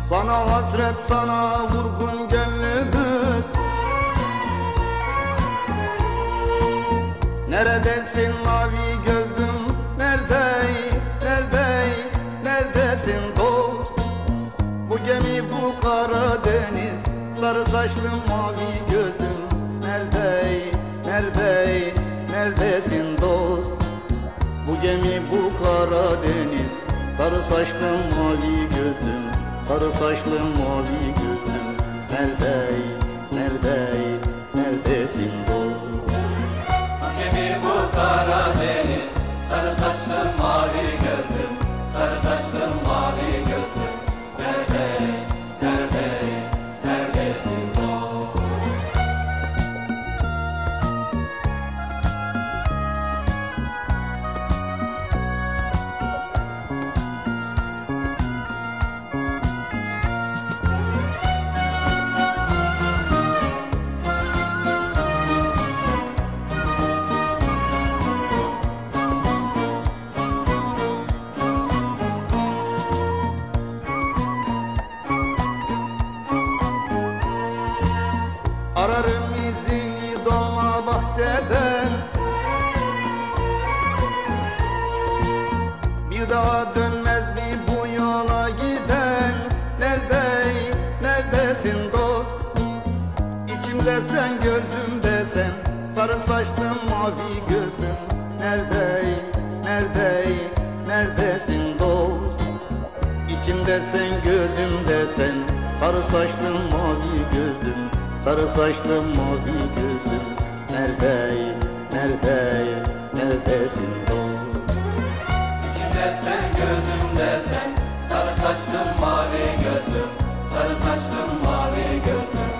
Sana hasret, sana vurgun gönlümüz. Neredesin mavi gözlüm, neredesin dost? Bu gemi, bu Karadeniz, sarı saçlı mavi gözlüm, neredesin dost? Bu gemi, bu Karadeniz, sarı saçlı mavi gözlüm, sarı saçlı mavi gözlüm, neredesin dost? Bu gemi, bu Karadeniz, sarı saçlı mavi gözlüm, sarı saçlı mavi gözlüm, neredesin dost? Ararım izini dolma bahçeden, bir daha dönmez mi bu yola giden? Neredesin dost? İçimde sen, gözümde sen, sarı saçlı mavi gözlüm, neredesin dost? İçimde sen, gözümde sen, sarı saçlı mavi gözlüm, sarı saçlı mavi gözlüm, neredesin dost? İçimde sen, gözümde sen, sarı saçlı mavi gözlüm, sarı saçlı mavi gözlüm,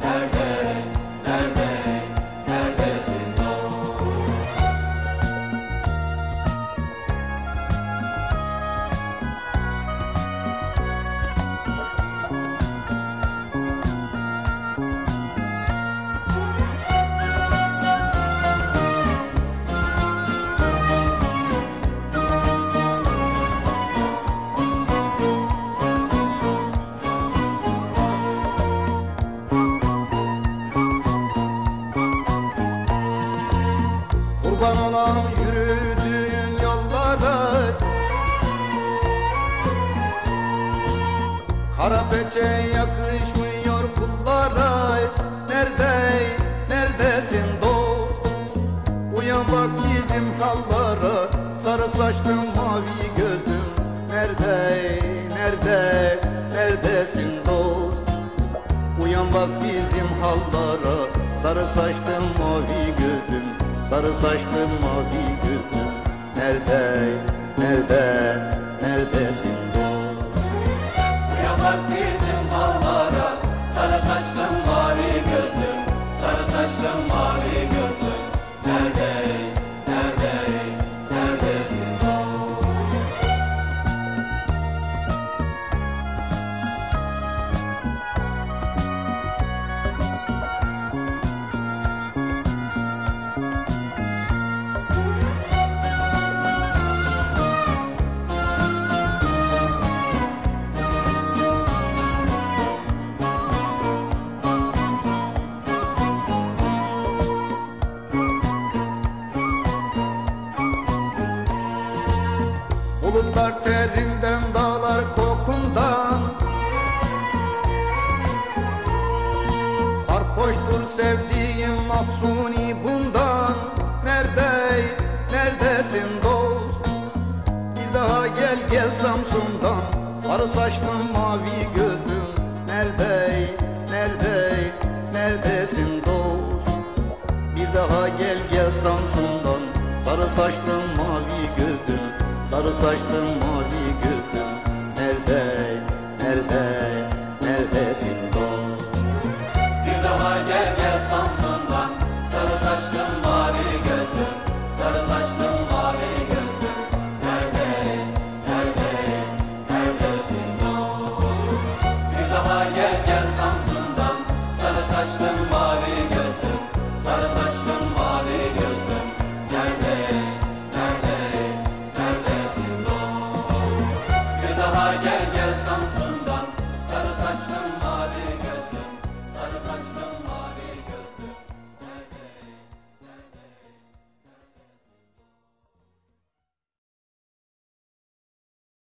neredesin dost? Kurban olam yürüdüğün yollara, kara peçe yakışmıyor pullara. Neredesin dost? Uyan bak bizim hallara, sarı saçlı mavi gözlüm, neredesin dost? Uyan bak bizim hallara, sarı saçlı mavi gözlüm, sarı saçlı mavi gözlüm, neredesin dost? Uyan bak bizim hallara, sarı saçlı mavi gözlüm, sarı saçlı mavi gözlüm, neredesin dost? Bulutlar terinden, dağlar kokundan, sarhoştur sevdiğim mahzuni bundan. Neredesin dost? Bir daha gel Samsun'dan, sarı saçlı mavi gözlüm, neredesin dost? Bir daha gel Samsun'dan, sarı saçlı mavi gözlüm, sarı saçlı mavi